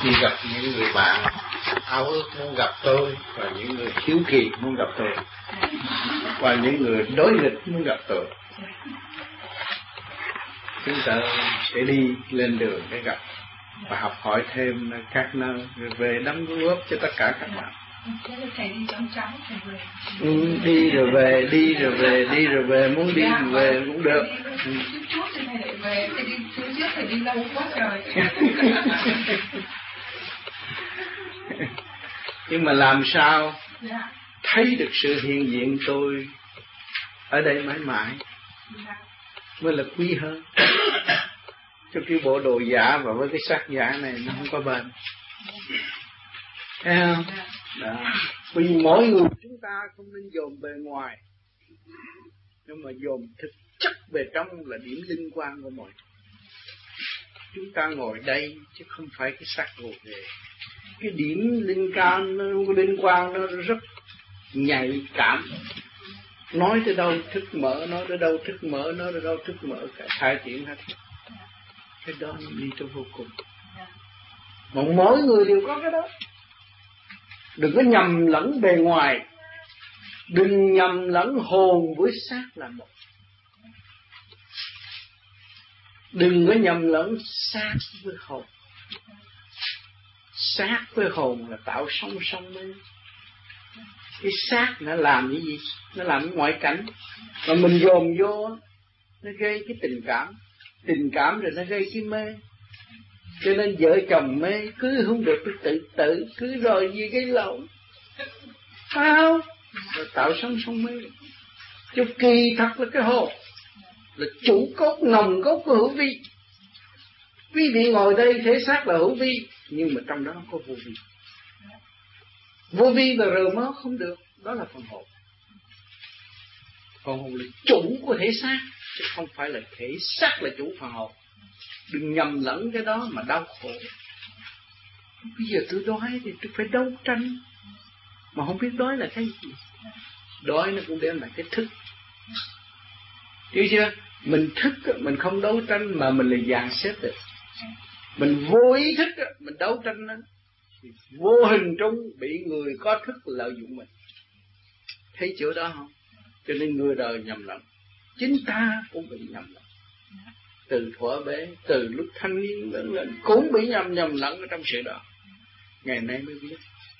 đi gặp những người bạn ao ước muốn gặp tôi, và những người hiếu kỳ muốn gặp tôi, và những người đối nghịch muốn gặp tôi. Chúng ta sẽ đi lên đường để gặp và học hỏi thêm các nơi, rồi về đóng góp cho tất cả các bạn. Đi rồi về, đi rồi về, đi rồi về, muốn đi rồi về cũng được. Nhưng mà làm sao thấy được sự hiện diện tôi ở đây mãi mãi mới là quý hơn. Cho cái bộ đồ giả và với cái xác giả này nó không có bền. Thấy không? Đó. Vì mỗi người chúng ta không nên dồn bề ngoài, nhưng mà dồn thực chất bề trong là điểm liên quan của mọi. Chúng ta ngồi đây chứ không phải cái xác gồ ghề. Cái điểm liên quan nó rất nhạy cảm. Nói tới đâu thức mở, nói tới đâu thức mở, nói tới đâu thức mở, cả hai chuyện hết. Cái đó nó đi tới vô cùng. Mà mỗi người đều có cái đó. Đừng có nhầm lẫn bề ngoài, đừng nhầm lẫn hồn với xác là một. Đừng có nhầm lẫn xác với hồn. Xác với hồn là tạo song song với. Cái xác nó làm cái gì? Nó làm cái ngoại cảnh. Mà mình dồn vô, nó gây cái tình cảm. Tình cảm rồi nó gây cái mê. Cho nên vợ chồng mê cứ không được tự cứ rồi gì cái lộn. Phải không? Rồi tạo song song mê. Chứ kỳ thật là cái hồn là chủ cốt, nòng cốt của hữu vi. Quý vị ngồi đây thể xác là hữu vi, nhưng mà trong đó có vô vi. Vô vi và rờ mó không được, đó là phần hồn. Phần hồn là chủ của thể xác, chứ không phải là thể xác là chủ phần hồn. Đừng nhầm lẫn cái đó mà đau khổ. Bây giờ tôi đói thì tôi phải đấu tranh, mà không biết đói là cái gì. Đói nó cũng đem lại cái thức. Hiểu chưa? Mình thức, mình không đấu tranh mà mình là dàn xếp được. Mình vô ý thức, mình đấu tranh đó, thì vô hình trung bị người có thức lợi dụng mình. Thấy chỗ đó không? Cho nên người đời nhầm lẫn. Chính ta cũng bị nhầm lẫn. Từ thuở bé, từ lúc thanh niên lớn lên cũng bị nhầm lẫn ở trong sự đó. Ngày nay mới biết.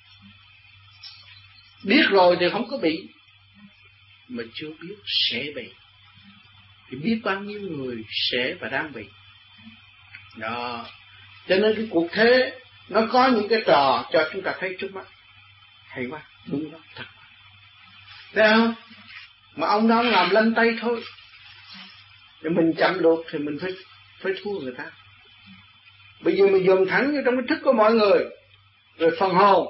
Biết rồi thì không có bị, mà chưa biết sẽ bị. Thì biết bao nhiêu người sẽ và đang bị. Đó. Cho nên cái cuộc thế nó có những cái trò cho chúng ta thấy trước mắt. Hay quá, đúng đó, thật. Thấy không? Mà ông đó làm lanh tay thôi. Để mình chậm lụt thì mình phải thua người ta. Bây giờ mình dồn thẳng vô trong cái thức của mọi người. Rồi phần hồn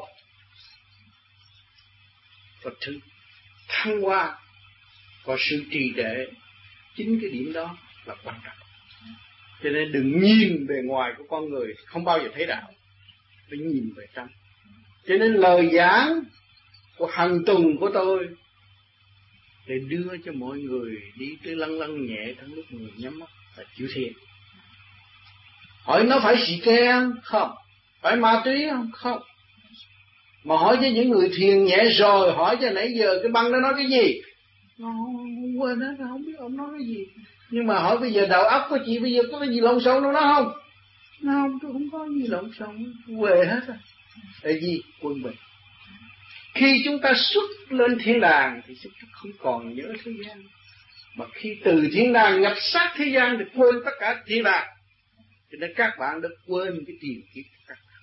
và thứ thăng hoa có sự trì trệ. Chính cái điểm đó là quan trọng. Cho nên đừng nhìn bề ngoài của con người, không bao giờ thấy đạo. Phải nhìn về trong. Cho nên lời giảng của hàng tuần của tôi để đưa cho mọi người đi tới lăn nhẹ trong lúc người nhắm mắt là chịu thiền. Hỏi nó phải xì ke không? Phải ma túy không? Không. Mà hỏi cho những người thiền nhẹ rồi, hỏi cho nãy giờ cái băng đó nói cái gì? Nó quên hết, không biết ông nói cái gì. Nhưng mà hỏi bây giờ đầu óc của chị bây giờ có cái gì lộn xộn đâu đó không? Nó không, tôi không có gì lộn xộn, quê hết rồi. Tại vì quân bình. Khi chúng ta xuất lên thiên đàng thì chúng ta không còn nhớ thế gian. Mà khi từ thiên đàng nhập sát thế gian thì quên tất cả thiên đàng. Cho nên các bạn đã quên cái tiền kiếp của các bạn.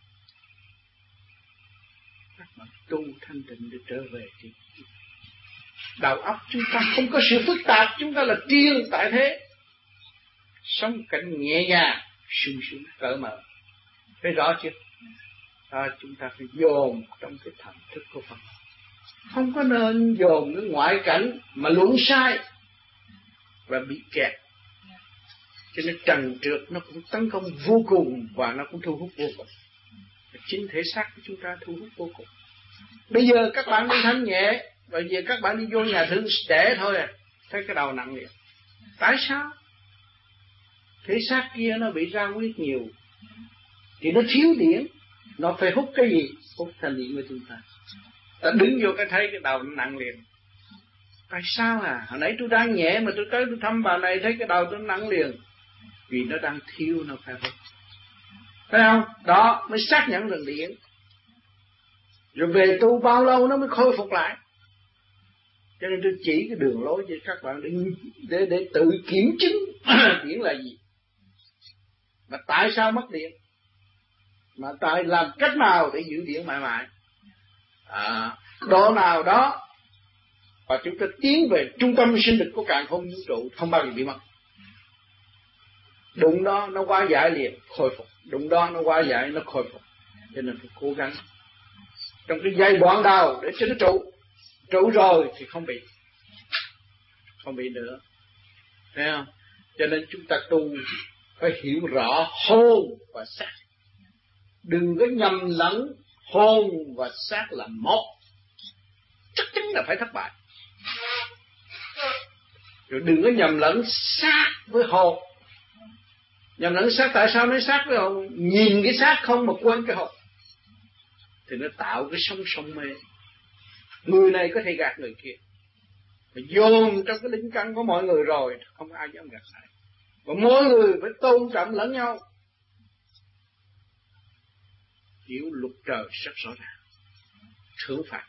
Các bạn tu thanh tịnh để trở về thì đầu óc chúng ta không có sự phức tạp, chúng ta là triền tại thế. Sống cảnh nhẹ nhàng, sung sướng cởi mở. Thấy rõ chưa? Chúng ta phải dồn trong cái thần thức của Phật. Không có nên dồn cái ngoại cảnh mà luận sai và bị kẹt. Cho nên trần trượt nó cũng tấn công vô cùng và nó cũng thu hút vô cùng. Chính thể xác của chúng ta thu hút vô cùng. Bây giờ các bạn đi thanh nhẹ, bây giờ các bạn đi vô nhà thương trẻ thôi à, thấy cái đầu nặng liền. Tại sao? Thể xác kia nó bị ra huyết nhiều. thì nó thiếu điển, nó phải hút cái gì? Hút thanh điển của chúng ta. Ta đứng vô cái thấy cái đầu nó nặng liền. Tại sao à? Hồi nãy tôi đang nhẹ mà tôi tới tôi thăm bà này thấy cái đầu tôi nặng liền. Vì nó đang thiếu, nó phải hút. Phải không? Đó mới xác nhận được điển. Rồi về tu bao lâu nó mới khôi phục lại. Cho nên tôi chỉ cái đường lối cho các bạn để tự kiểm chứng điển là gì. Mà tại sao mất điện? Mà tại làm cách nào để giữ điện mãi mãi? Độ nào đó và chúng ta tiến về trung tâm sinh lực của càn khôn vũ trụ không bao giờ bị mất. Đụng đó nó hóa giải liền khôi phục, đụng đó nó hóa giải nó khôi phục. Cho nên phải cố gắng trong cái giai đoạn đầu để cho nó trụ rồi thì không bị nữa, thấy không? Cho nên chúng ta tu phải hiểu rõ hồn và xác, đừng có nhầm lẫn hồn và xác là một, chắc chắn là phải thất bại. Rồi đừng có nhầm lẫn xác với hồn. Nhầm lẫn xác, tại sao nói xác với hồn? Nhìn cái xác không mà quên cái hồn thì nó tạo cái sông mê. Người này có thể gạt người kia, mà dồn trong cái linh căn của mọi người rồi không ai dám gạt lại. Và mỗi người phải tôn trọng lẫn nhau, hiểu luật trời rất rõ ràng, thưởng phạt.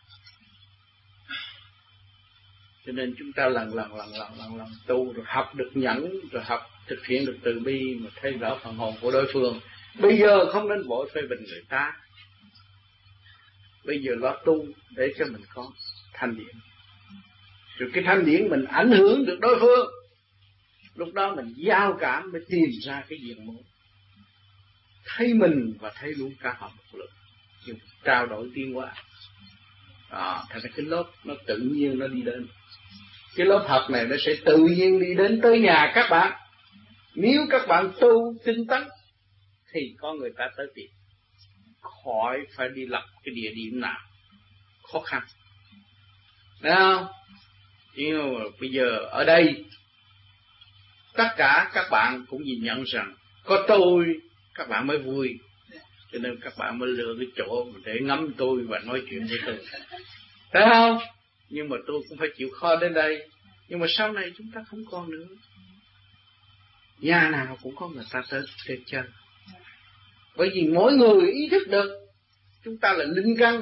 Cho nên chúng ta lần tu rồi học được nhẫn, rồi học thực hiện được từ bi, mà thấy rõ phần hồn của đối phương. Bây giờ không nên vội phê bình người ta, bây giờ lo tu để cho mình có thanh điển. Rồi cái thanh điển mình ảnh hưởng được đối phương, lúc đó mình giao cảm mới tìm ra cái diện môn, thấy mình và thấy luôn cả họ một lượng, nhưng trao đổi tiến hóa. Thật ra cái lớp nó tự nhiên nó đi đến. Cái lớp học này nó sẽ tự nhiên đi đến tới nhà các bạn. Nếu các bạn tu tinh tấn thì có người ta tới tìm, khỏi phải đi lập cái địa điểm nào khó khăn. Thấy không? Nhưng mà bây giờ ở đây tất cả các bạn cũng nhìn nhận rằng có tôi các bạn mới vui, cho nên các bạn mới lựa cái chỗ để ngắm tôi và nói chuyện với tôi. Thấy không? Nhưng mà tôi cũng phải chịu khó đến đây. Nhưng mà sau này chúng ta không còn nữa. Nhà nào cũng có người ta tới chơi. Bởi vì mỗi người ý thức được chúng ta là linh căn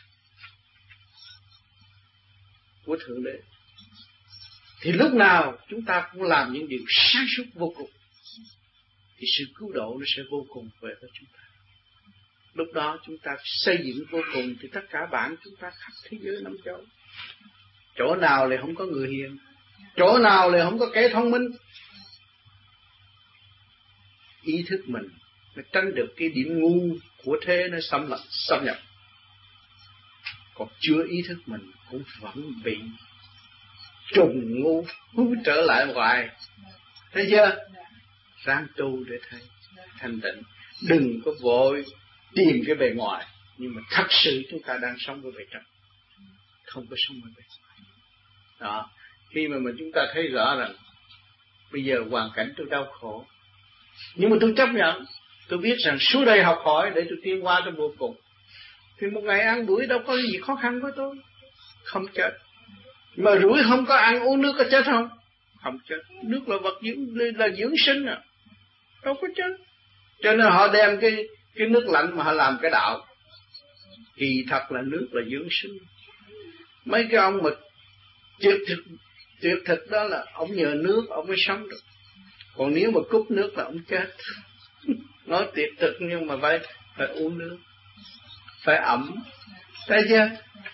của Thượng Đế, thì lúc nào chúng ta cũng làm những điều sáng suốt vô cùng, thì sự cứu độ nó sẽ vô cùng về với chúng ta. Lúc đó chúng ta xây dựng vô cùng thì tất cả bạn chúng ta khắp thế giới năm châu. Chỗ nào lại không có người hiền, chỗ nào lại không có kẻ thông minh. Ý thức mình mới tránh được cái điểm ngu của thế nó xâm nhập. Còn chưa ý thức mình cũng vẫn bị trùng ngu trở lại hoài. Thấy chưa? Ráng tu để thấy thanh tịnh. Đừng có vội tìm cái bề ngoài, nhưng mà thật sự chúng ta đang sống với bề trong, không có sống với bề ngoài. Đó. Khi mà chúng ta thấy rõ rằng bây giờ hoàn cảnh tôi đau khổ, nhưng mà tôi chấp nhận, tôi biết rằng xuống đây học hỏi để tôi tiến qua trong vô cùng, thì một ngày ăn đuổi đâu có gì khó khăn với tôi, không chết. Mà rủi không có ăn uống nước có chết không? Không chết. Nước là vật dưỡng sinh à, đâu có chết. Cho nên họ đem cái nước lạnh mà họ làm cái đạo, kỳ thật là nước là dưỡng sinh. Mấy cái ông mà tuyệt thực đó là ông nhờ nước ông mới sống được, còn nếu mà cúp nước là ông chết. Nói tuyệt thực nhưng mà phải uống nước, phải ẩm, thấy chưa?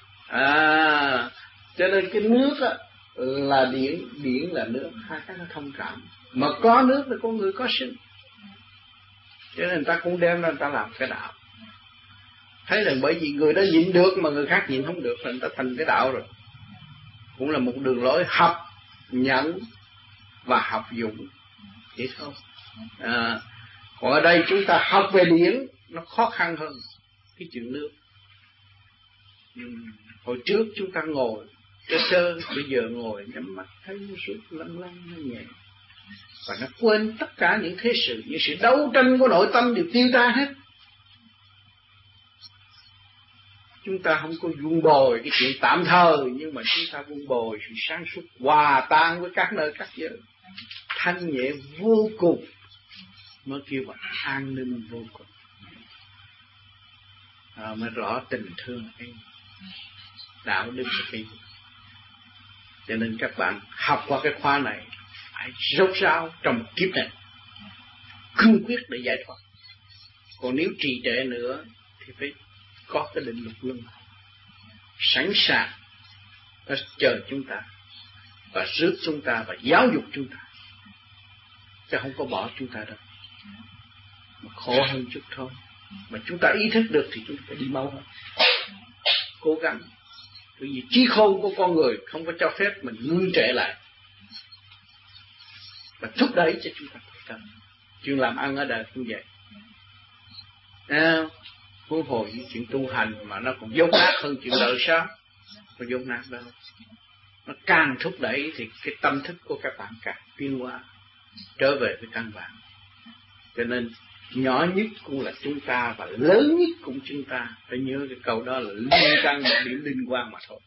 Cho nên cái nước á là điển là nước, hai cái nó thông cảm. Mà có nước là con người có sinh, cho nên người ta cũng đem ra người ta làm cái đạo. Thấy là bởi vì người đó nhịn được mà người khác nhịn không được, là người ta thành cái đạo rồi. Cũng là một đường lối học nhận và học dụng, vậy thôi. Còn ở đây chúng ta học về điển nó khó khăn hơn cái chuyện nước. Hồi trước chúng ta ngồi sơ, bây giờ ngồi nhắm mắt thấy nó suốt lăn nó nhẹ, và nó quên tất cả những thế sự, những sự đấu tranh của nội tâm đều tiêu tan hết. Chúng ta không có vun bồi cái chuyện tạm thời, nhưng mà chúng ta vun bồi sự sáng suốt hòa tan với các nơi các giới, thanh nhẹ vô cùng, mới kêu là an ninh vô cùng. Mới rõ tình thương cái đạo đức cái. Cho nên các bạn học qua cái khóa này phải rốt ráo trong kiếp này, cương quyết để giải thoát. Còn nếu trì trệ nữa thì phải có cái định luật luân hồi sẵn sàng, nó chờ chúng ta và rước chúng ta và giáo dục chúng ta, chứ không có bỏ chúng ta đâu. Mà khổ hơn chút thôi. Mà chúng ta ý thức được thì chúng ta phải đi mau hơn, cố gắng. Bởi vì trí khôn của con người không có cho phép mình ngưng trệ lại, và thúc đẩy cho chúng ta phải cần. Chuyện làm ăn ở đời cũng vậy. Huống hồ những chuyện tu hành mà nó còn dốt nát hơn chuyện đời sao? Có dốt nát đâu. Nó càng thúc đẩy thì cái tâm thức của các bạn càng tiến hóa, trở về với căn bản. Cho nên nhỏ nhất cũng là chúng ta và lớn nhất cũng chúng ta. Phải nhớ cái câu đó là liên căn một điểm liên quan mà thôi.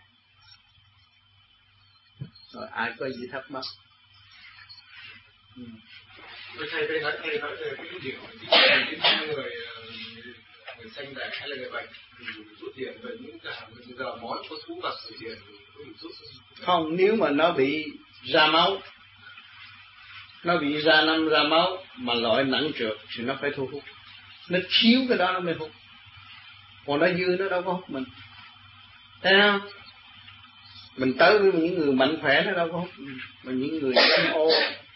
Rồi ai có gì thắc mắc? Thầy nói về cái điều người sanh đẻ hay là người bệnh thì rút tiền về những cả bây giờ món có thuốc và sử tiền có bị rút không? Nếu mà nó bị ra máu, nó bị ra máu mà loại nặng trược thì nó phải thu hút. Nó thiếu cái đó nó mới hút, còn nó dư nó đâu có hút mình. Thấy không? Mình tới với những người mạnh khỏe nó đâu có hút mình, mà những người dâm ô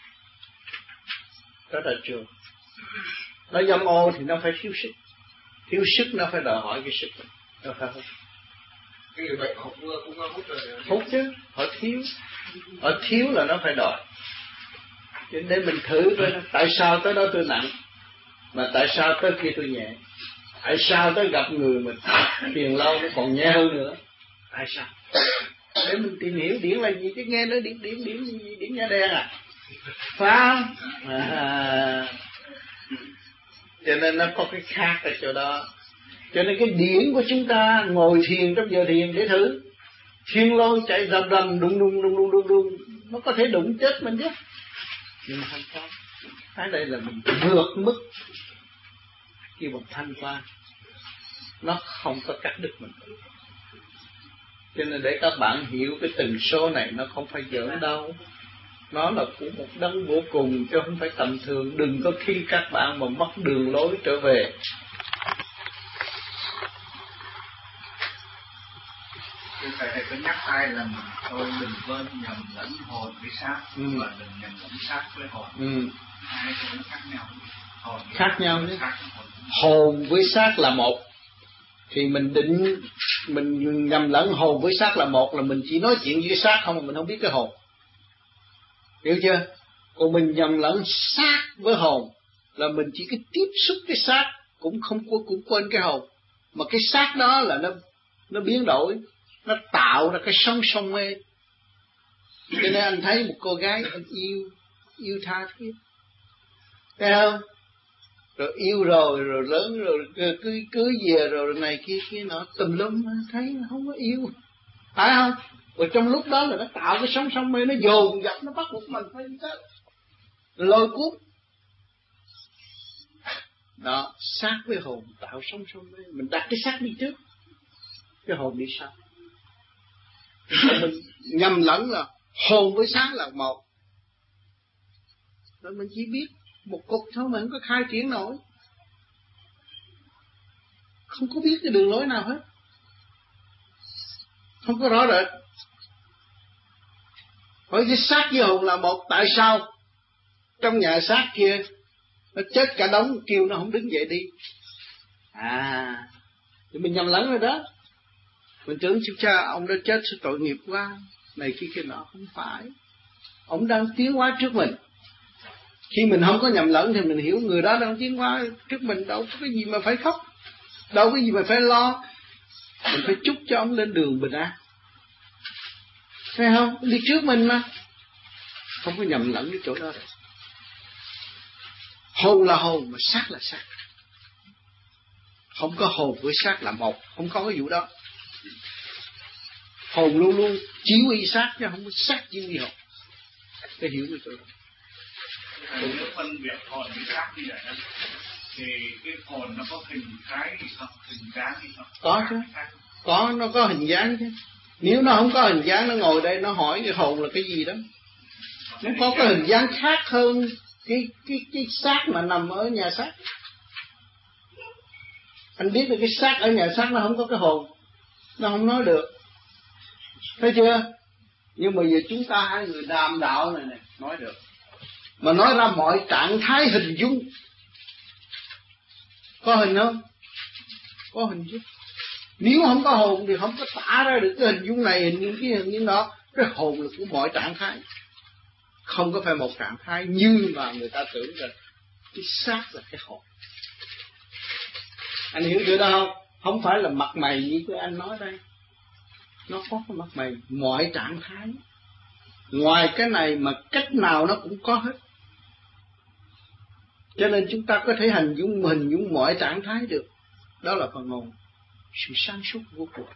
đó là trường. Nó dâm ô thì nó phải thiếu sức, thiếu sức nó phải đòi hỏi cái sức mình, nó phải hút. Cái người bệnh họ cũng hút rồi. Hút chứ, họ thiếu là nó phải đòi. Cho nên mình thử coi tại sao tới đó tôi nặng, mà tại sao tới kia tôi nhẹ, tại sao tới gặp người mình tiền lâu nó còn nhẹ hơn nữa, tại sao? Để mình tìm hiểu điển là gì chứ nghe nói điển nha đen à, phải không? Cho nên nó có cái khác ở chỗ đó. Cho nên cái điển của chúng ta ngồi thiền trong giờ thiền để thử, thiên lôi chạy rầm rầm đùng, nó có thể đụng chết mình chứ, nhưng mà không có. Cái đây là mình vượt mức kêu bằng thanh quan, nó không có cắt đứt mình. Cho nên để các bạn hiểu cái tần số này nó không phải giỡn đâu, nó là của một đấng vô cùng chứ không phải tầm thường. Đừng có khi các bạn mà mất đường lối trở về. Thầy có nhắc ai là tôi đừng quên nhầm lẫn hồn với xác, và đừng nhầm lẫn xác với hồn. Hai cái khác nhau. Khác nhau chứ. Hồn với xác là một, thì mình nhầm lẫn hồn với xác là một là mình chỉ nói chuyện với xác không mà mình không biết cái hồn. Hiểu chưa? Còn mình nhầm lẫn xác với hồn là mình chỉ cái tiếp xúc cái xác, cũng quên cái hồn. Mà cái xác đó là nó biến đổi, nó tạo ra cái sông mê. Cho nên anh thấy một cô gái anh yêu tha thiết, thấy không? Rồi yêu rồi lớn rồi cưới về rồi này kia nọ tùm lum, thấy không có yêu, phải không? Rồi trong lúc đó là nó tạo cái sông mê, nó dồn dập, nó bắt buộc mình phải chết, lôi cuốn. Đó, xác với hồn tạo sông mê, mình đặt cái xác đi trước, cái hồn đi sau. Mình nhầm lẫn là hồn với xác là một, rồi mình chỉ biết một cục thôi mà không có khai triển nổi, không có biết cái đường lối nào hết, không có rõ rệt. Hỏi cái xác với hồn là một, tại sao trong nhà xác kia nó chết cả đống kêu nó không đứng dậy đi? Thì mình nhầm lẫn rồi đó. Mình tưởng cha ông đã chết sự tội nghiệp quá, này kia nọ, không phải. Ông đang tiến hóa trước mình. Khi mình không có nhầm lẫn thì mình hiểu người đó đang tiến hóa trước mình, đâu có cái gì mà phải khóc, đâu có gì mà phải lo. Mình phải chúc cho ông lên đường bình an, thấy không? Đi trước mình mà, không có nhầm lẫn cái chỗ đó rồi. Hồn là hồn mà xác là xác. Không có hồn với xác là một, không có cái vụ đó. Hồn luôn luôn chỉ huy xác chứ không có xác chỉ huy hồn. Cái hiểu cái chỗ đó. Nếu phân biệt hồn với xác như vậy thì cái hồn nó có hình cái gì không, hình dáng gì không? Có chứ, có, nó có hình dáng chứ. Nếu nó không có hình dáng, nó ngồi đây nó hỏi cái hồn là cái gì đó, nó có cái hình dáng khác hơn cái xác mà nằm ở nhà xác. Anh biết là cái xác ở nhà xác nó không có cái hồn, nó không nói được, thấy chưa? Nhưng mà giờ chúng ta hai người đàm đạo này nói được, mà nói ra mọi trạng thái hình dung. Có hình không? Có hình dung. Nếu không có hồn thì không có tả ra được cái hình dung này, hình dung kia, hình dung đó. Cái hồn là của mọi trạng thái, không có phải một trạng thái như mà người ta tưởng rằng cái xác là cái hồn. Anh hiểu được đó không? Không phải là mặt mày như cái anh nói đây. Nó có cái mặt mày mọi trạng thái. Ngoài cái này mà cách nào nó cũng có hết. Cho nên chúng ta có thể hình dung mọi trạng thái được. Đó là phần hồn, sự sáng suốt vô cùng.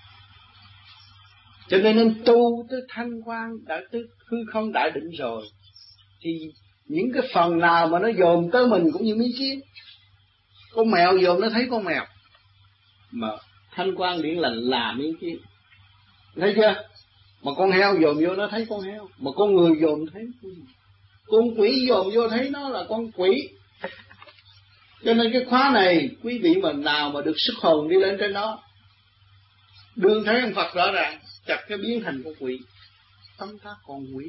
Cho nên nên tu tới thanh quan, đã tới hư không đại định rồi, thì những cái phần nào mà nó dồn tới mình cũng như miếng kiến. Con mèo dồn nó thấy con mèo, mà thanh quan điển lành là miếng kiến, thấy chưa? Mà con heo dồn vô nó thấy con heo, mà con người dồn thấy con quỷ dồn vô thấy nó là con quỷ. Cho nên cái khóa này quý vị mà nào mà được sức hồn đi lên trên đó, đương thấy ông Phật rõ ràng, chặt cái biến thành con quỷ, tâm ta còn quỷ,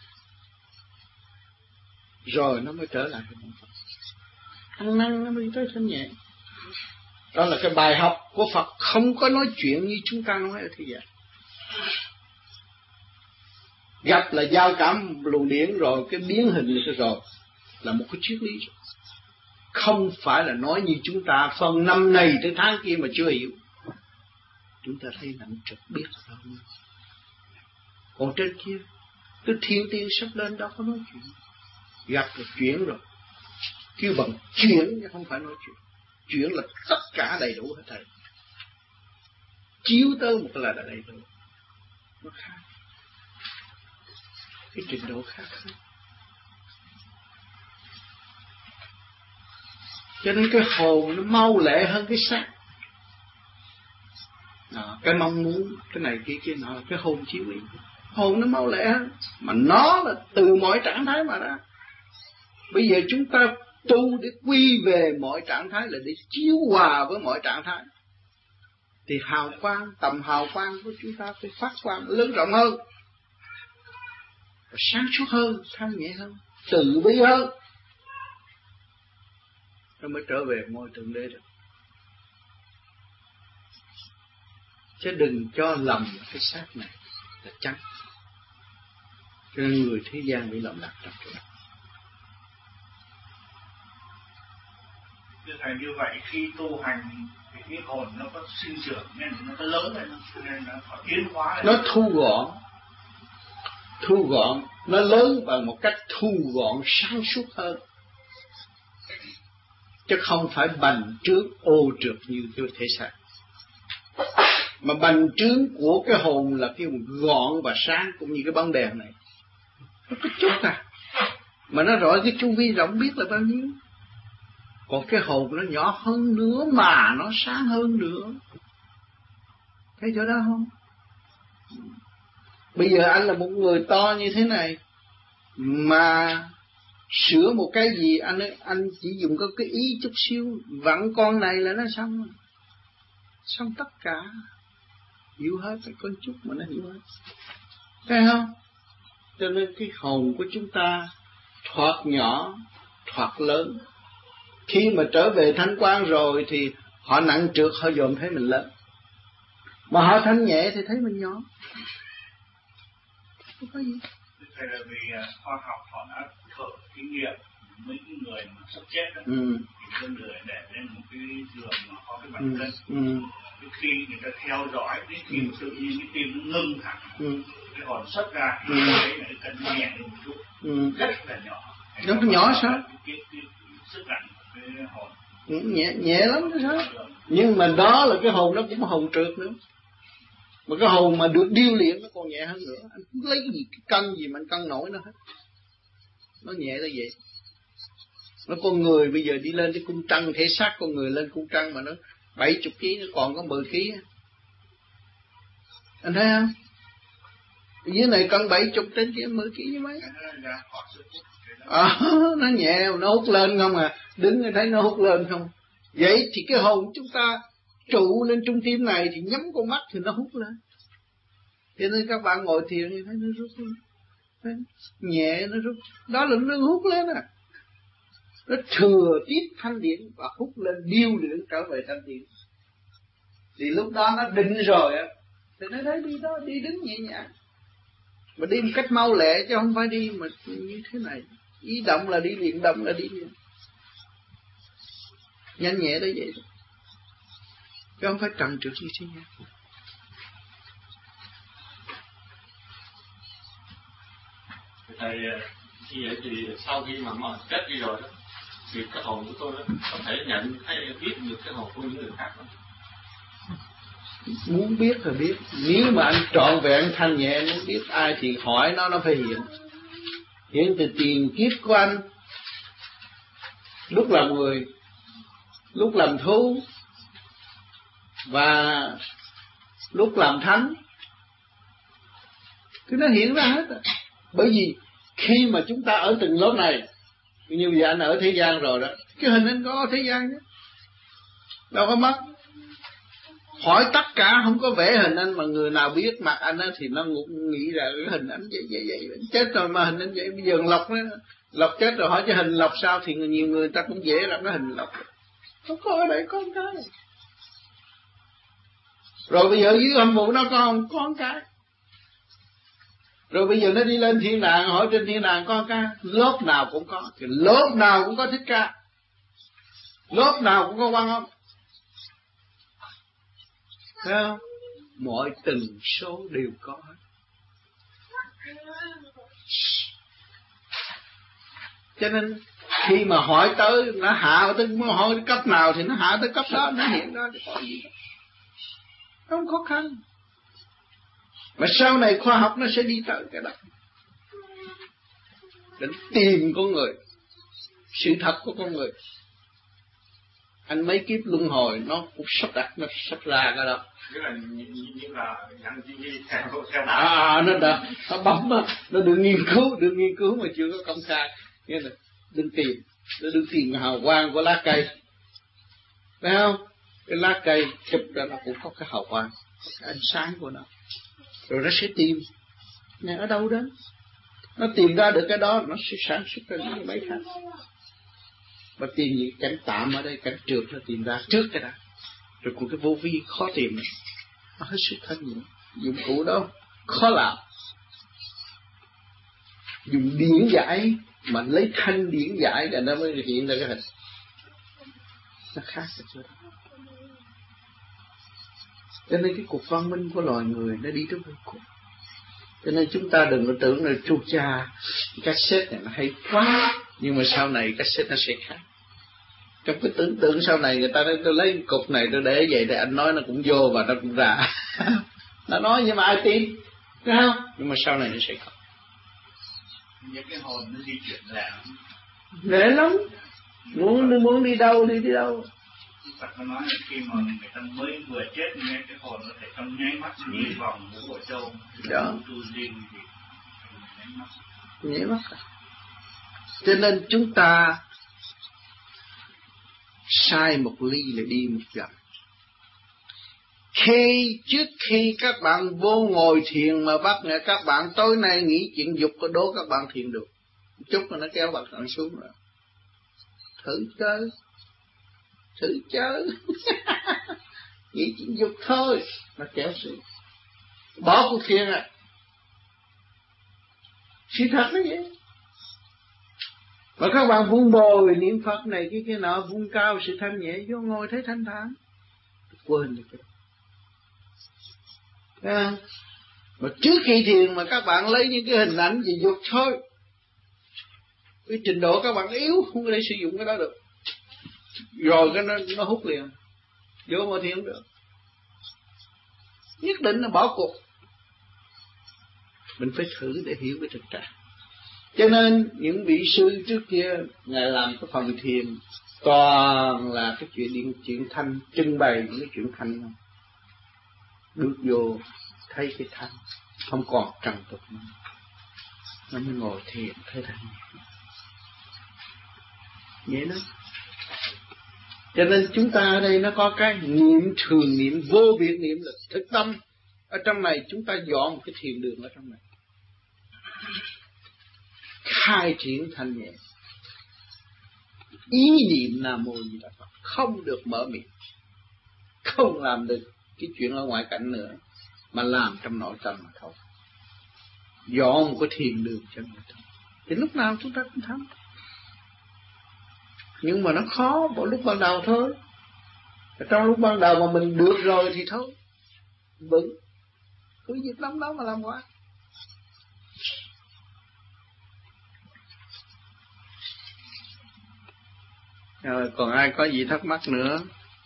rồi nó mới trở lại cái ông Phật. Ăn năn nó mới tới thanh nhẹ. Đó là cái bài học của Phật, không có nói chuyện như chúng ta nói ở thế gian. Gặp là giao cảm luồng điển rồi, cái biến hình rồi là một cái triết lý rồi. Không phải là nói như chúng ta phân năm này tới tháng kia mà chưa hiểu. Chúng ta thấy nặng trực biết sao. Còn trên kia cái thiên tiên sắp lên đó có nói chuyện. Gặp rồi chuyển rồi, kêu bằng chuyển chứ không phải nói chuyện. Chuyển là tất cả đầy đủ hết thầy. Chiếu tới một là đầy đủ. Nó khác, cái trình độ khác. Cho nên cái hồn nó mau lẹ hơn cái xác. Cái mong muốn cái này kia nọ, cái hồn chiếu ý. Hồn nó mau lẹ hơn, mà nó là từ mọi trạng thái mà ra. Bây giờ chúng ta tu để quy về mọi trạng thái là để chiếu hòa với mọi trạng thái. Thì hào quang, tầm hào quang của chúng ta phải phát quang lớn rộng hơn, sáng suốt hơn, thanh nhẹ hơn, từ bi hơn, nó mới trở về ngôi Thượng Đế được. Chứ đừng cho lầm cái xác này là trắng. Cho nên người thế gian bị lầm lạc trong chỗ đó. Thưa Thầy, như vậy khi tu hành thì cái hồn nó có sinh trưởng nên nó có lớn lên, nên nó có tiến hóa lên. Nó thu gọn, nó lớn bằng một cách thu gọn sáng suốt hơn, chứ không phải bành trướng ô trượt như cái thể xác. Mà bành trướng của cái hồn là cái gọn và sáng, cũng như cái bóng đèn này, nó có chút mà nó rõ cái chu vi rộng biết là bao nhiêu. Còn cái hồn nó nhỏ hơn nữa mà nó sáng hơn nữa. Thấy chỗ đó không? Bây giờ anh là một người to như thế này, mà sửa một cái gì anh chỉ dùng có cái ý chút xíu, vặn con này là nó xong. Xong tất cả. Hiểu hết, có chút mà nó hiểu hết. Thấy không? Cho nên cái hồn của chúng ta thoạt nhỏ, thoạt lớn. Khi mà trở về thanh quan rồi thì họ nặng trược, họ dồn thấy mình lớn. Mà họ thanh nhẹ thì thấy mình nhỏ. Không có gì. Thế là vì khoa học họ đã thử thí nghiệm mấy cái người mà sắp chết đó, thì con người để lên một cái giường mà có cái bàn cân. Khi người ta theo dõi đến khi tự nhiên cái tim nó ngưng hẳn, cái hồn xuất ra thì thấy là cái cân nhẹ lên một chút, rất là nhỏ. Nó nhỏ sao? Cái sức nặng cái hồn nhẹ lắm chứ sao? Nhưng mà đó là cái hồn, nó cũng hồn trượt nữa. Mà cái hồn mà được điêu luyện nó còn nhẹ hơn nữa. Anh không lấy gì cái cân gì mà anh cân nổi nó hết. Nó nhẹ là vậy. Nó con người bây giờ đi lên cái cung trăng, thể xác con người lên cung trăng mà nó 70 kg, nó còn có 10 kg. Anh thấy không? Dưới này cân 70, trên kia 10 kg như mấy. Nó nhẹ, nó hút lên không à. Đứng thấy nó hút lên không. Vậy thì cái hồn chúng ta trụ lên trung tim này thì nhắm con mắt thì nó hút lên. Cho nên các bạn ngồi thiền thì thấy nó rút lên. Nhẹ nó rút. Đó là nó hút lên à. Nó thừa tiếp thanh điện và hút lên điêu luyện trở về thanh điện. Thì lúc đó nó định rồi á, thì nó thấy đi đó, đi đứng nhẹ nhàng. Mà đi một cách mau lẹ chứ không phải đi mà như thế này. Ý động là đi, luyện động là đi. Nhanh nhẹ đó vậy thôi. Chứ không phải trần trượt như thế nha. Thầy, như vậy thì sau khi mà chết đi rồi đó, thì cái hồn của tôi đó có thể nhận hay biết được cái hồn của những người khác không? Muốn biết là biết. Nếu mà anh trọn vẹn thanh nhẹ muốn biết ai thì hỏi nó phải hiện. Hiện từ tiền kiếp của anh, lúc làm người, lúc làm thú và lúc làm thánh, cứ nó hiện ra hết. Bởi vì khi mà chúng ta ở từng lớp này, như vậy anh ở thế gian rồi đó, cái hình anh có thế gian chứ, đâu có mất. Hỏi tất cả không có vẽ hình anh, mà người nào biết mặt anh á thì nó nghĩ là cái hình anh vậy. Chết rồi mà hình anh vậy. Bây giờ Lộc chết rồi hỏi cho hình Lộc sao, thì nhiều người ta cũng dễ làm cái hình Lộc. Không có ở đây có một cái. Rồi bây giờ dưới âm vụ nó có một cái. Rồi bây giờ nó đi lên thiên đàng, hỏi trên thiên đàng có cái. Lớp nào cũng có. Thì lớp nào cũng có Thích Ca. Lớp nào cũng có Quan Âm. Thấy không? Mọi từng số đều có hết. Cho nên khi mà hỏi tới, nó hạ tới hỏi cấp nào thì nó hạ tới cấp đó, nó hiện ra thì có gì đó. Không khó khăn. Mà sau này khoa học nó sẽ đi tới cái đó, để tìm con người, sự thật của con người. Anh mấy kiếp luân hồi nó cũng sắp đặt, nó sắp ra cái đó. Như là nhận gì theo đạo. Nó bấm á, nó được nghiên cứu mà chưa có công khai. Nghĩa là đừng tìm hào quang của lá cây, phải không? Cái lá cây chụp ra nó cũng có cái hào quang, có cái ánh sáng của nó, rồi nó sẽ tìm này ở đâu đó, nó tìm ra được cái đó, nó sẽ sản xuất ra những mấy khác. Mà tìm những cảnh tạm ở đây, cảnh trượt nó tìm ra trước cái đó, rồi còn cái vô vi khó tìm này, nó hết sức thân nữa. Dụng cụ đó khó làm, dùng điển giải mà lấy thanh điển giải là nó mới hiện ra cái hình. Nó khác rồi. Cho nên cái cuộc văn minh của loài người nó đi tới vô cùng. Cho nên chúng ta đừng có tưởng là chu cha cassette này nó hay quá, nhưng mà sau này cassette nó sẽ khác. Trong cái tưởng tượng sau này người ta nói tôi lấy cục này tôi để vậy thì anh nói nó cũng vô và nó cũng ra. Nó nói nhưng mà ai tin, thấy không? Nhưng mà sau này nó sẽ không. Những cái hồn nó di chuyển dễ lắm. Muốn đi đâu đi đâu. Phật có nói là khi mà người ta mới vừa chết nghe cái hồn nó thể trong nháy mắt đi vòng của bộ châu đó tu riêng thì nháy mắt. Cho nên chúng ta sai một ly là đi một dặm. Trước khi các bạn vô ngồi thiền mà bắt nghe các bạn tối nay nghĩ chuyện dục có đố các bạn thiền được chút mà nó kéo bạn thẳng xuống rồi. Thử chơi nghĩ chuyện dục thôi nó kéo xuống, bỏ cuộc thiền à. Sự thật nó vậy. Mà các bạn vun bồi niệm Phật này cái nọ, vun cao sự thanh nhẹ, vô ngồi thấy thanh thản, quên được cái đó. Mà trước khi thiền mà các bạn lấy những cái hình ảnh gì dục thôi, cái trình độ các bạn yếu, không có thể sử dụng cái đó được. Rồi cái nó hút liền. vô ngồi thiền không được, nhất định là bỏ cuộc. Mình phải thử để hiểu cái thực trạng. Cho nên những vị sư trước kia ngài làm cái phần thiền toàn là cái chuyện thanh, trưng bày những cái chuyện thanh không. Bước vô thấy cái thanh, không còn trần tục nữa, nó mới ngồi thiền thấy thanh vậy đó. Cho nên chúng ta ở đây nó có cái niệm thường niệm, vô biệt niệm là thực tâm. Ở trong này chúng ta dọn một cái thiền đường ở trong này, khai triển thanh nhẹ, ý niệm Nam Mô Di Đà Phật, không được mở miệng, không làm được cái chuyện ở ngoại cảnh nữa, mà làm trong nội tâm mà thôi. Dọn một cái thiền đường cho nội tâm, thì lúc nào chúng ta cũng thắng. Nhưng mà nó khó vào lúc ban đầu thôi. Trong lúc ban đầu mà mình được rồi thì thôi, vững, cứ việc lắm đó mà làm quá. Rồi còn ai có gì thắc mắc nữa?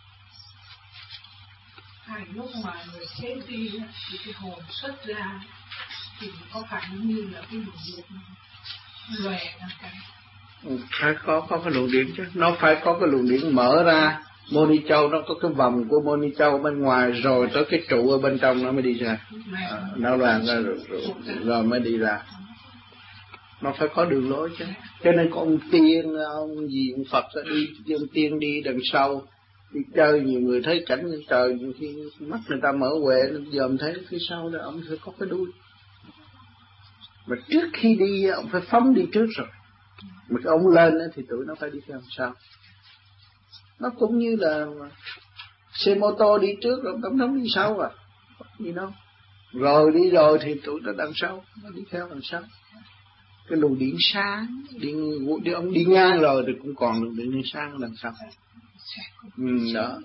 Lúc mà người chết đi thì cái hồn xuất ra thì có phải như là cái luồng điện lòe ra cái? Phải có cái luồng điện chứ, nó phải có cái luồng điện mở ra. Moni Châu nó có cái vòng của Moni Châu bên ngoài, rồi tới cái trụ ở bên trong nó mới đi ra. Nó làm ra rồi mới đi ra. Nó phải có đường lối chứ. Cho nên có ông tiên, ông gì, ông Phật sẽ đi, ông tiên đi đằng sau, đi chơi, nhiều người thấy cảnh trời, nhiều khi mắt người ta mở huệ, dòm thấy phía sau đó, ông phải có cái đuôi. Mà trước khi đi, ông phải phóng đi trước rồi. Mà ông lên thì tụi nó phải đi theo sau. Nó cũng như là xe mô tô đi trước rồi tổng thống đi sau à, gì đâu. Rồi đi rồi thì tụi nó đằng sau, nó đi theo đằng sau. Cái luồng điện sáng, ông đi ngang rồi thì cũng còn luồng điện sáng ở đằng sau. Đó.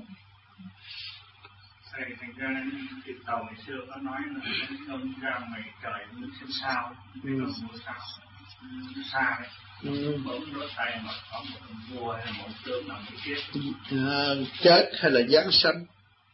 Thành ra cái tàu ngày xưa có nói là ông ra ngoài trời muốn xem sao, ngôi sao xa đấy. Bỗng đốt tay mà có một ông vua hay một tướng nào mới chết. Chết hay là giáng sanh.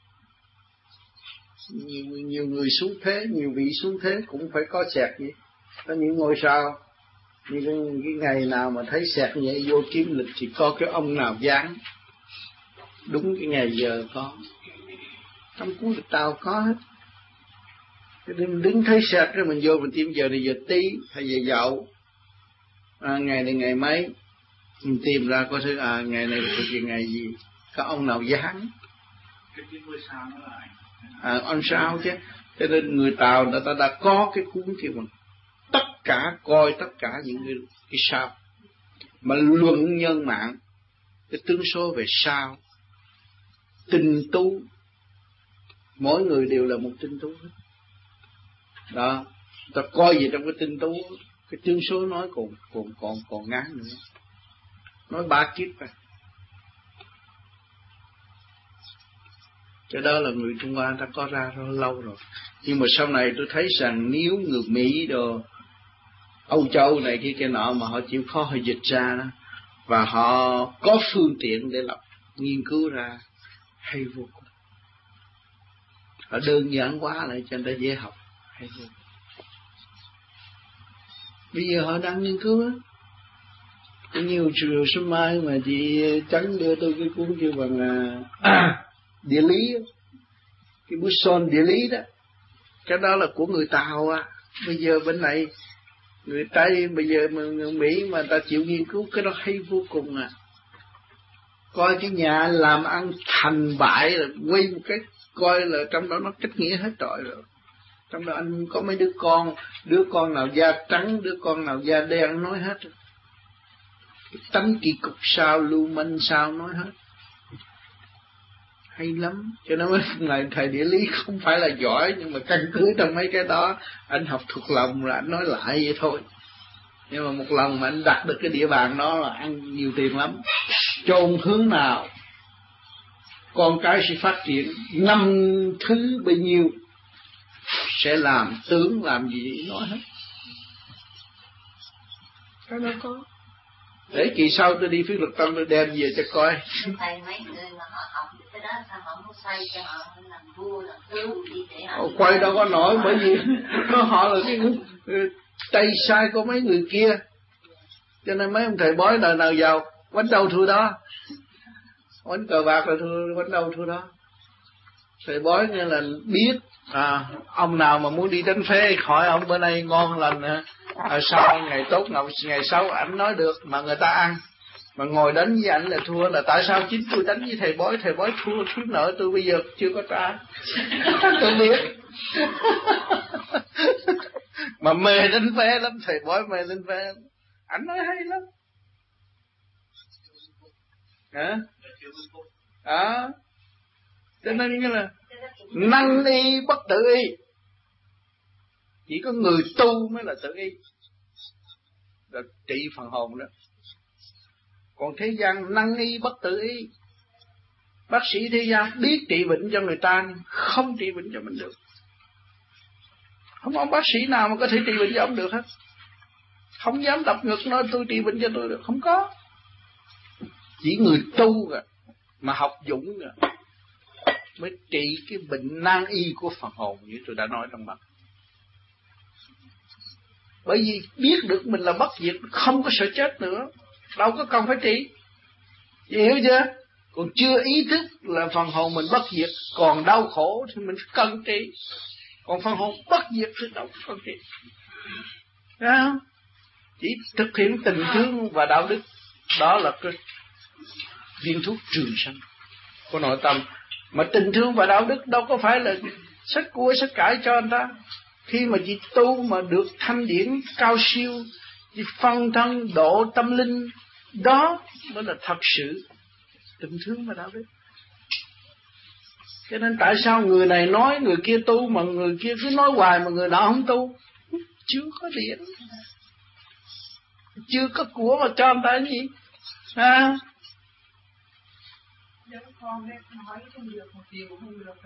Nhiều người xuống thế, nhiều vị xuống thế cũng phải có xẹt vậy. Có những ngôi sao, như cái ngày nào mà thấy xẹt nhẹ vô kiếm lịch thì có cái ông nào giáng. Đúng cái ngày giờ có. Trong cuốn lịch Tàu có hết. Đứng thấy xẹt rồi mình vô mình tìm giờ này giờ Tý hay giờ Dậu. Ngày này ngày mấy, mình tìm ra có thứ ngày này là cái ngày gì, có ông nào giáng. Ông sao chứ. Cho nên người Tàu người ta đã có cái cuốn kia mà tất cả coi tất cả những cái sao mà luận nhân mạng, cái tướng số về sao, tinh tú, mỗi người đều là một tinh tú hết. Đó, ta coi gì trong cái tinh tú, cái tướng số nói còn ngán nữa, nói 3 kiếp rồi. Cái đó là người Trung Hoa ta có ra rất lâu rồi. Nhưng mà sau này tôi thấy rằng nếu người Mỹ đồ Âu Châu này kia nọ mà họ chịu khó họ dịch ra đó, và họ có phương tiện để lập nghiên cứu ra hay vô cùng. Họ đơn giản quá lại cho người ta dễ học hay vô cùng. Bây giờ họ đang nghiên cứu á. Có nhiều chiều sớm mai mà chị Trắng đưa tôi cái cuốn kêu bằng địa lý, cái bút son địa lý đó. Cái đó là của người Tàu á. Bây giờ bên này người Tây, bây giờ người Mỹ mà ta chịu nghiên cứu cái đó hay vô cùng à. Coi cái nhà làm ăn thành bại là quay một cái, coi là trong đó nó cách nghĩa hết trọi rồi. Trong đó anh có mấy đứa con nào da trắng, đứa con nào da đen nói hết. Cái tánh kỳ cục sao, lưu manh sao nói hết. Hay lắm. Cho nên ngày thầy địa lý không phải là giỏi, nhưng mà căn cứ trong mấy cái đó anh học thuộc lòng rồi anh nói lại vậy thôi. Nhưng mà một lần mà anh đặt được cái địa bàn đó là ăn nhiều tiền lắm. Chôn hướng nào con cái sẽ phát triển, 5 thứ bấy nhiêu sẽ làm tướng làm gì nói hết. Cái đó có. Để kỳ sau tôi đi Phước Lộc Tâm tôi đem về cho coi. Thầy mấy người mà họ học cái đó sao họ không xoay cho họ làm vua làm tướng gì để họ quay đâu có nổi, bởi vì họ là cái tay sai của mấy người kia, cho nên mấy ông thầy bói đời nào giàu quánh đâu thua đó, quánh cờ bạc là thua, quánh đâu thua đó. Thầy bói nghe là biết ông nào mà muốn đi đánh phế hỏi ông bữa nay ngon lành sau ngày tốt ngày xấu ảnh nói được mà người ta ăn, mà ngồi đánh với ảnh là thua. Là tại sao chính tôi đánh với thầy bói thua thiếu nợ tôi bây giờ chưa có trả. Tôi biết. Mà mê đánh phế lắm, thầy bói mê đánh phế, ảnh nói hay lắm. Cho nên cái là năng y bất tự y, chỉ có người tu mới là tự y, là trị phần hồn đó. Còn thế gian năng y bất tự y. Bác sĩ thế gian biết trị bệnh cho người ta, không trị bệnh cho mình được. Không có bác sĩ nào mà có thể trị bệnh cho ông được hết. Không dám đập ngực nói tôi trị bệnh cho tôi được, không có. Chỉ người tu rồi, mà học dũng rồi, mới trị cái bệnh nan y của phần hồn như tôi đã nói trong mặt. Bởi vì biết được mình là bất diệt, không có sợ chết nữa, đâu có cần phải trị. Hiểu chưa? Còn chưa ý thức là phần hồn mình bất diệt, còn đau khổ thì mình cần trị. Còn phần hồn bất diệt thì đâu có cần trị. Thấy không? Chỉ thực hiện tình thương và đạo đức, đó là cái viên thuốc trường sanh của nội tâm. Mà tình thương và đạo đức đâu có phải là sách cua sách cải cho người ta. Khi mà chị tu mà được thanh điển cao siêu, chị phân thân độ tâm linh, đó mới là thật sự tình thương và đạo đức. Cho nên tại sao người này nói người kia tu mà người kia cứ nói hoài mà người nào không tu? Chưa có điển, chưa có của mà cho người ta cái gì. Con nói không được một điều không được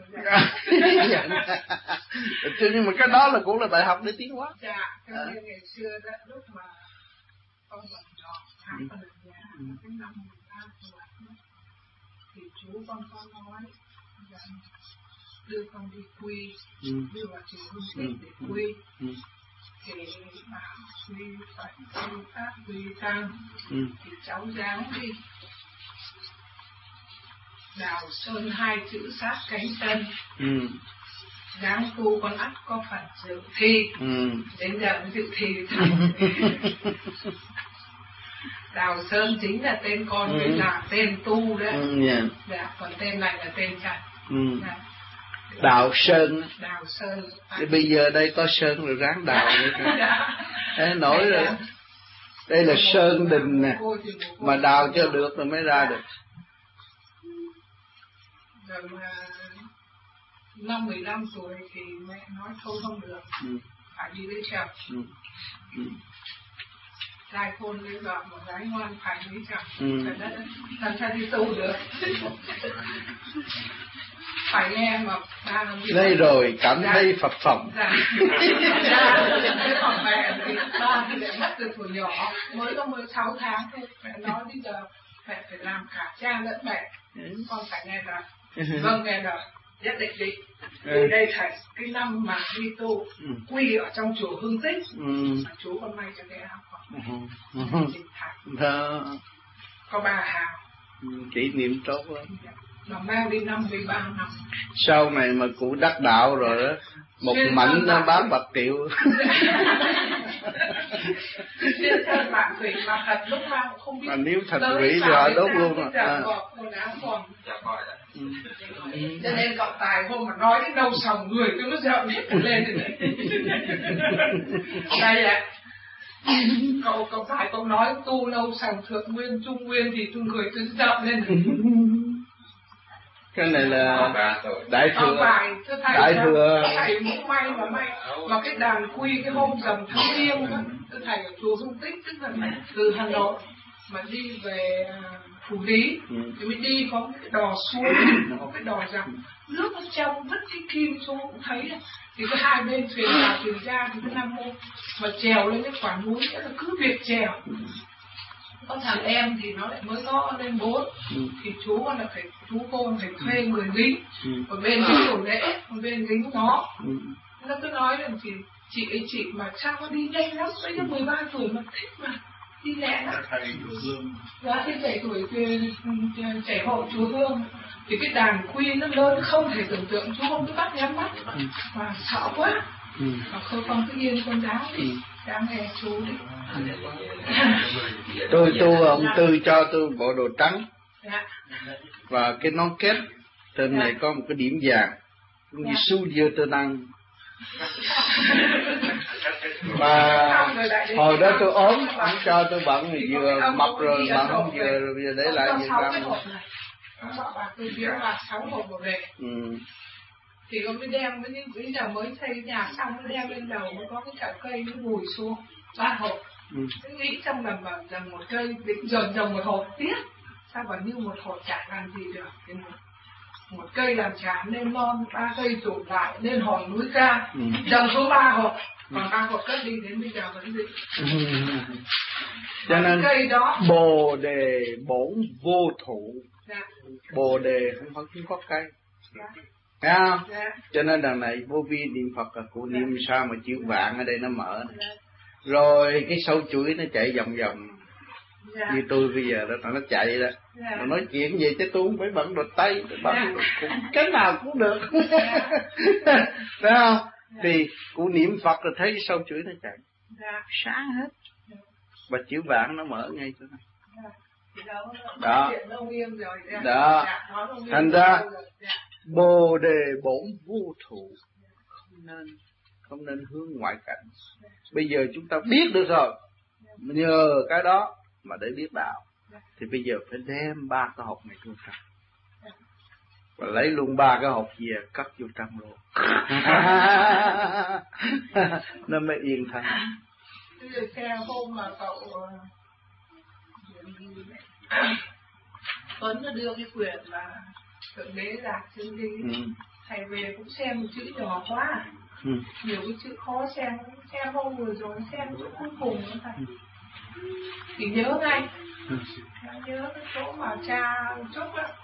nhưng mà cái đó là cũng là bài học để tiến hóa. Dạ, ngày xưa đó, lúc mà con còn nhỏ, hàng ở nhà, cái năm 13 tuổi, thì chú con nói rằng đưa con đi quy, đưa vào trường hương tích để quy, thì bảo quy phải quy pháp quy tăng, thì cháu dáng đi. Đào sơn 2 chữ sát cánh chân, dáng tu con ắt có phần dự thi, đến giờ dự thi Đào Sơn chính là tên con, mình là tên tu đấy. Dạ, còn tên này là tên thật. Đào Sơn. Đào Sơn. Thì bây giờ đây có Sơn rồi ráng đào. Thế nổi rồi. Đây là Sơn Đình nè, mà đào cho được rồi mới ra được. Rồi mà năm 15 tuổi thì mẹ nói thôi không được, phải đi lấy chồng. Trai khôn lấy vợ, một gái ngoan phải lấy chồng. Làm sao đi tu được? Phải nghe mà ba đây rồi cảm thấy phập phồng. Thế còn mẹ thì ba thì lại mất từ tuổi nhỏ, mới có 16 tháng thôi. Mẹ nói bây giờ mẹ phải làm cả cha lẫn mẹ, con phải nghe lời. Vâng, nghe lời nhất định đi. Từ đây thầy cái năm mà đi tu quy ở trong chùa Hương Tích, chú con may cho cái áo có 3 hào, kỷ niệm tốt lắm. mà mang đi 53 năm. Sau này mà cụ đắc đạo rồi đó, một mảnh nó bán bạc triệu. Nên thân bạn quỷ mà thật lúc nào không biết. Mà nếu thật quỷ thì họ đốt luôn à. Cho nên cậu Tài hôm mà nói đến đâu sòng người cứ nó rợn hết lên rồi. Đây ạ. Cậu Tài cậu nói tu lâu sòng thượng nguyên trung nguyên thì tôi người tôi rợn lên rồi. Cái này là đại thừa. Đại thừa. Thầy cũng may mà cái đàn quy cái hôm rằm tháng Giêng đó, thầy ở chùa Hương Tích, tức là từ Hà Nội mà đi về Phú Lý thì mới đi có cái đò xuống, có cái đò rằng nước nó trong vứt cái kim xuống cũng thấy đấy. Thì có 2 bên thuyền vào thuyền ra thì có 5 môn mà trèo lên cái quả núi là cứ việc trèo. Có thằng em thì nó lại mới có lên 4, thì chú con là chú cô phải thuê người lính, một bên lính đổ lễ, một bên lính nó cứ nói là chị mà sao nó đi nhanh lắm, bây giờ 13 tuổi mà thích mà đi lẹ lắm. Dạ, thì 7 tuổi trẻ hộ chú Hương, thì cái đàn quy nó lớn không thể tưởng tượng, chú không cứ bắt nhắm mắt mà sợ quá, mà không cứ yên con giáo đi, đang nghe chú đi. Ông Tư cho tôi bộ đồ trắng và cái nón kết trên này có một cái điểm vàng, như studio tôi đang. Mà hồi đó tôi ốm, ông cho tôi bận vừa mập rồi bận vừa để lại nhiều năm. Tôi biết là 6 hộp một bề. Thì con mới đem, bây giờ mới xây nhà xong mới đem lên đầu, mới có cái chậu cây nó vùi xuống 3 hộp. Nghĩ trong lần một cây định dồn một hộp tiếp, sao bảo như một hộp chả làm gì được. Một cây làm chả nên non, 3 cây tụ lại nên hòn núi ca, dòng số 3 hộp, còn 3 hộp cất đi đến bây giờ vẫn dị. Cho nên cây đó bồ đề bổn vô thụ, bồ đề không có cây. Thấy không? Cho nên đằng này vô vi niệm Phật là cụ niệm sao mà chữ vạn ở đây nó mở. Rồi cái sâu chuỗi nó chạy vòng vòng. Như tôi bây giờ đó nó chạy đó. Mà nói chuyện gì chứ tôi không phải bận đột tay, bận cái nào cũng được. Thấy không? Thì cụ niệm Phật là thấy sâu chuỗi nó chạy. Sáng hết. Và chữ vạn nó mở ngay chỗ này. Đó. Thành ra bồ đề bổn vô thụ, không nên hướng ngoại cảnh. Bây giờ chúng ta biết được rồi, nhờ cái đó mà để biết đạo, thì bây giờ phải đem 3 cái hộp này vô trong và lấy luôn 3 cái hộp về cất vô trong luôn. Nó mới yên thân. Xe hôm mà cậu Tuấn nó đưa cái quyển là Thượng Đế Lạc Chân Đi, thầy về cũng xem chữ nhỏ quá, nhiều cái chữ khó xem hôm vừa rồi xem chữ cuối cùng nữa thầy, thì nhớ ngay, nhớ cái chỗ mà cha chúc đó.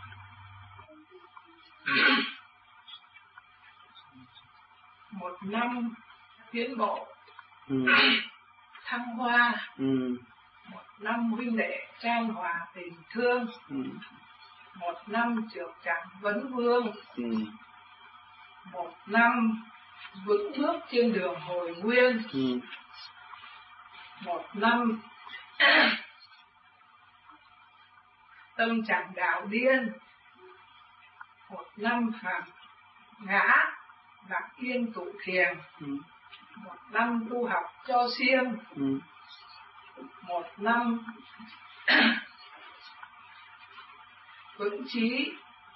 Một năm tiến bộ, thăng hoa, một năm huynh đệ trang hòa tình thương, một năm trượt chẳng vấn vương, một năm vững bước trên đường hồi nguyên, một năm tâm chẳng đạo điên, một năm phàm ngã lặng yên tụ thiền, một năm tu học cho siêng, một năm vững chí,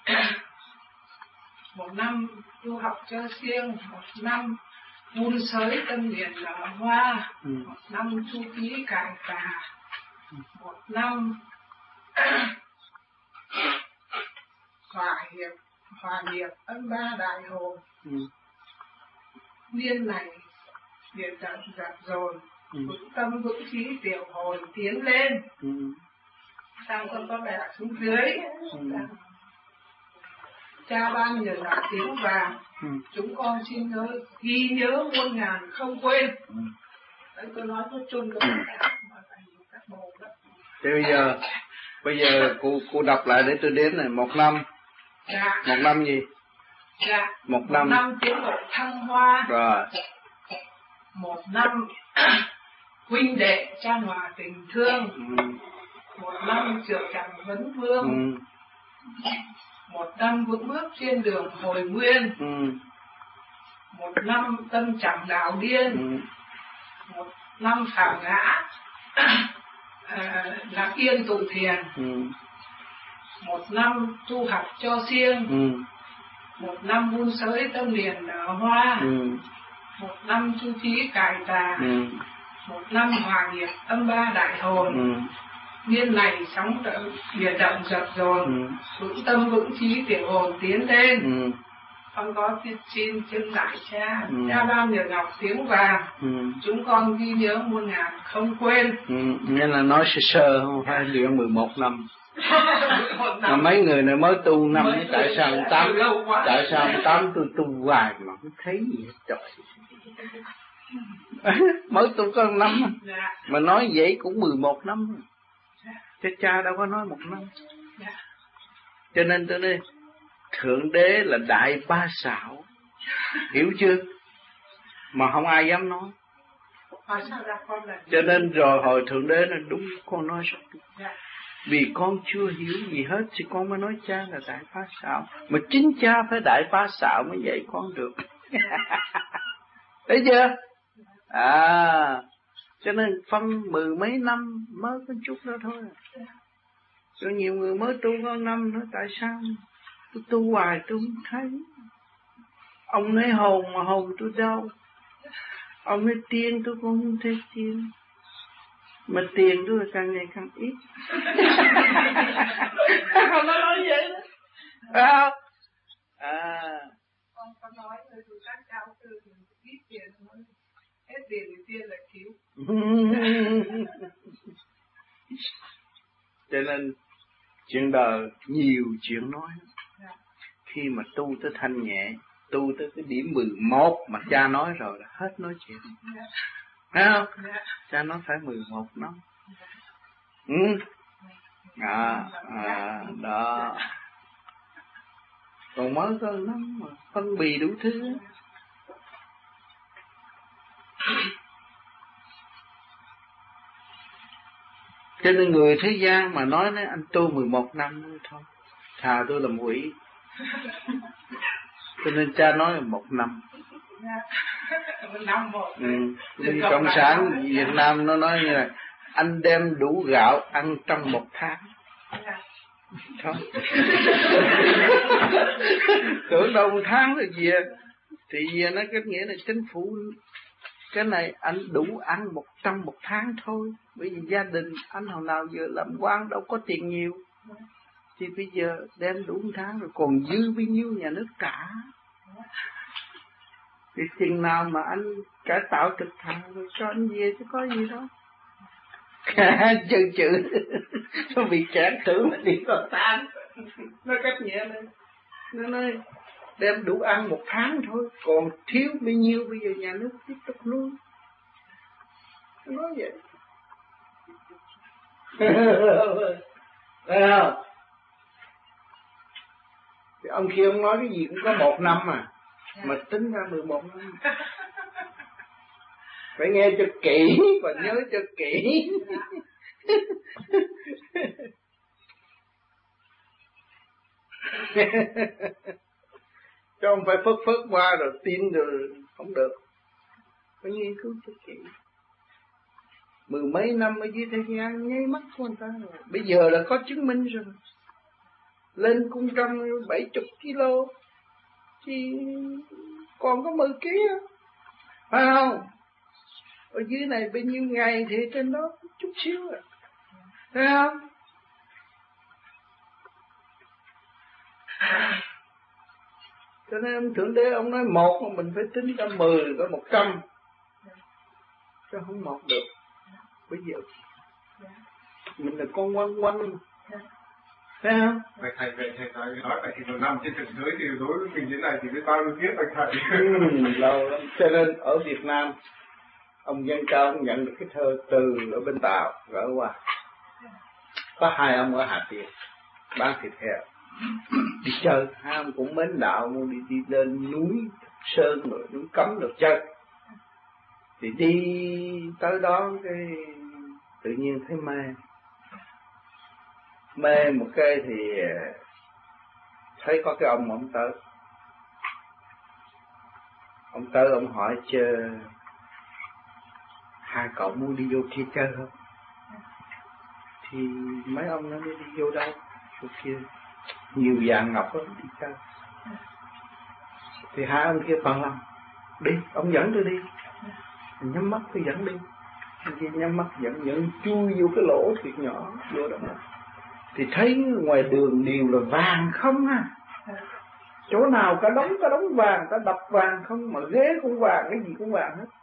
một năm tu học cho siêng, một năm vun sới tâm điển nở hoa, một năm chu ký cải tà, một năm hòa nghiệp âm 3 đại hồn. Niên này điện tận giặt dồn, vững tâm vững trí tiểu hồn tiến lên. Sao con có bẻ xuống dưới. Cha ban nhờ là tiếng vàng, chúng con xin ghi nhớ muôn ngàn không quên. Đấy, tôi nói có chung được các bộ đó. Thế bây giờ cô đọc lại để tôi đếm này. 1 năm. Dạ. 1 năm gì? Dạ. 1 năm. 1 năm tiến bộ thăng hoa. Rồi. 1 năm huynh đệ trang hòa tình thương. 1 năm trượt chẳng vấn vương. 1 năm vững bước trên đường hồi nguyên. 1 năm tâm chẳng đạo điên. 1 năm khảo ngã lạc yên tụ thiền. 1 năm tu học cho siêng. 1 năm vun sới tâm liền nở hoa. 1 năm chu trí cải tà. 1 năm hòa nghiệp âm 3 đại hồn. Niên này sóng biển động dập dồn, vững tâm vững trí tiểu hồn tiến lên. con có xin lại cha. Cha bao nhiêu ngọc tiếng vàng, chúng con ghi nhớ muôn ngàn không quên. Nghĩa là nói sơ không phải luyện 11 năm. Mà mấy người này mới tu năm, tại sao 8 tôi tu hoài mà không thấy gì hết trời. Mới tu có 1 năm mà nói vậy cũng 11 năm. Chứ cha đâu có nói 1 năm. Cho nên tôi nói Thượng Đế là đại ba xạo, hiểu chưa? Mà không ai dám nói. Cho nên rồi hồi Thượng Đế là đúng, con nói sao đúng. Vì con chưa hiểu gì hết thì con mới nói cha là đại phá xạo. Mà chính cha phải đại phá xạo mới dạy con được. Thấy chưa? Cho nên phân 10 mấy năm mới có chút đó thôi. Rồi nhiều người mới tu có năm nữa. Tại sao tôi tu hoài tôi không thấy? Ông nói hồn mà hồn tôi đâu. Ông nói tiên tôi cũng không thấy tiên. Mà tiền tôi càng ngày càng ít. Không nó nói vậy đó. Phải không? Con nói rồi tụi các cháu từ ít tiền thôi. Hết tiền thì tiền là cứu. Cho nên chuyện đời nhiều chuyện nói. Khi mà tu tới thanh nhẹ, tu tới cái điểm 11 mà cha nói rồi là hết nói chuyện. Thấy không? Cha nói phải 11 năm. Đó. Còn mới có 1 năm mà phân bì đủ thứ. Cho nên người thế gian mà nói anh tu 11 năm thôi, thà tôi làm quỷ. Cho nên cha nói là 1 năm. Cộng sản Việt Nam nó nói như là anh đem đủ gạo ăn trong 1 tháng. Thôi. Tưởng đâu 1 tháng rồi gì. Thì giờ nó cái nghĩa là chính phủ cái này anh đủ ăn trong 1 tháng thôi. Bởi vì gia đình anh hồi nào giờ làm quan đâu có tiền nhiều. Thì bây giờ đem đủ 1 tháng rồi còn dư bao nhiêu nhà nước cả. Thì chừng nào mà anh cải tạo trực thăng rồi cho anh về chứ có gì đâu. Chữ nó bị kẹt thử mà đi vào tan. Nó cách nhẹ lên. Nó nói đem đủ ăn 1 tháng thôi, còn thiếu bao nhiêu bây giờ nhà nước tiếp tục nuôi. Nó nói vậy. Thấy không? Thì ông kia ông nói cái gì cũng có 1 năm mà tính ra 11 năm. Phải nghe cho kỹ và nhớ cho kỹ. Chứ không phải phớt qua rồi tin rồi không được. Phải nghiên cứu cho kỹ. 10 mấy năm ở dưới thế gian nháy mắt của người ta rồi. Bây giờ là có chứng minh rồi. Lên cung trăng 70 kg thì còn có 10 kg, phải không? Ở dưới này bao nhiêu ngày thì trên đó chút xíu rồi, thấy không? Cho nên ông Thượng Đế ông nói 1 mà mình phải tính cả 10, cả 100, chứ không 1 được. Bây giờ mình là con quanh, thấy không? Thầy nói vậy thì 1 năm trên thực giới thì đối với mình thế này thì biết bao nhiêu kiếp anh thầy. Lâu lắm. Cho nên ở Việt Nam ông Văn Cao ông nhận được cái thơ từ ở bên Tàu gửi qua. Có 2 ông ở Hà Tiên bán thịt heo đi chơi, 2 ông cũng mến đạo luôn, đi lên núi Sơn rồi núi Cấm được chơi. Thì đi tới đó cái tự nhiên thấy mê một cái thì thấy có cái ông tới ông hỏi chơi 2 cậu muốn đi vô kia chơi không? Thì mấy ông nó đi vô đâu? Vô kia nhiều vàng ngọc lắm đi chơi. Thì 2 ông kia phần lòng đi, ông dẫn tôi đi. Nhắm mắt tôi dẫn đi. Khi nhắm mắt dẫn chui vô cái lỗ thiệt nhỏ vô đó. Thì thấy ngoài đường đều là vàng không à. Chỗ nào cả đống vàng, ta đập vàng không, mà ghế cũng vàng, cái gì cũng vàng hết.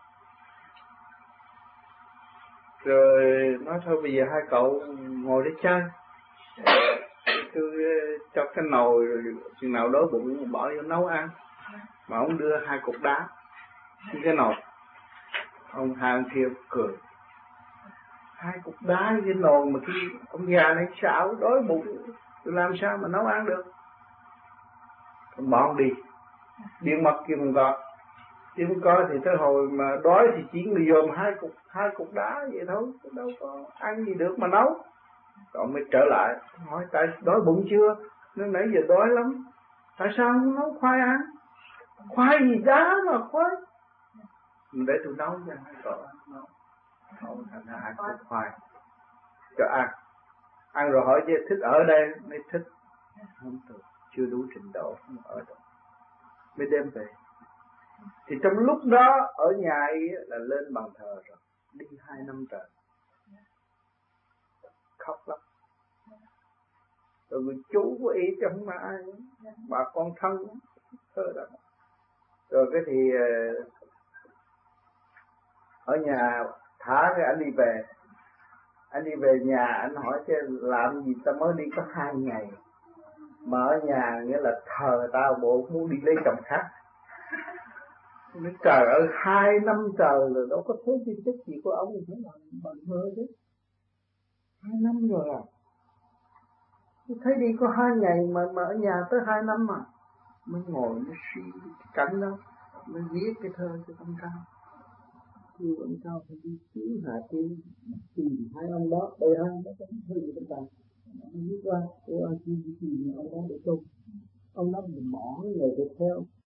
Rồi nói thôi bây giờ hai cậu ngồi để chơi, cứ cho cái nồi chừng nào đói bụng bỏ vô nấu ăn. Mà ông đưa 2 cục đá cái nồi, hai ông kia cười. 2 cục đá cái nồi mà cái ông già này xạo đói bụng làm sao mà nấu ăn được. Bỏ ông đi, điện mặt kia không có, chứ không có thì tới hồi mà đói thì chỉ người dòm 2 cục đá vậy thôi, đâu có ăn gì được mà nấu. Rồi mới trở lại hỏi tại đói bụng chưa, nó nãy giờ đói lắm, tại sao không nấu khoai ăn? Khoai gì đá mà khoai, để tôi nấu cho hai cậu nấu thành ra 2 cục khoai cho ăn rồi hỏi chứ thích ở đây, mới thích. Không được, chưa đủ trình độ, không ở đâu, mới đem về. Thì trong lúc đó ở nhà ấy là lên bàn thờ rồi, đi 2 năm trời, khóc lắm. Rồi người chú của ý chứ không ai, bà con thân thơ đó. Rồi cái thì ở nhà thả cái anh đi về. Anh đi về nhà, anh hỏi chứ làm gì ta mới đi có 2 ngày mà ở nhà nghĩa là thờ tao bộ muốn đi lấy chồng khác. Nói trời ơi 2 năm trời rồi đâu có thấy tin tức gì của ông thì phải làm bằng mơ chứ. 2 năm rồi à. Tôi thấy đi có 2 ngày mà ở nhà tới 2 năm mà. Mới ngồi mới suy cái cảnh đó, mới viết cái thơ cho ông Cao. Kêu ông Cao phải đi cứu Hà Tiên, tìm 2 ông đó, đây hai nó có hơi gì các bạn. Ông viết qua, tìm ông đó để tu. Ông đó mình bỏ người để theo.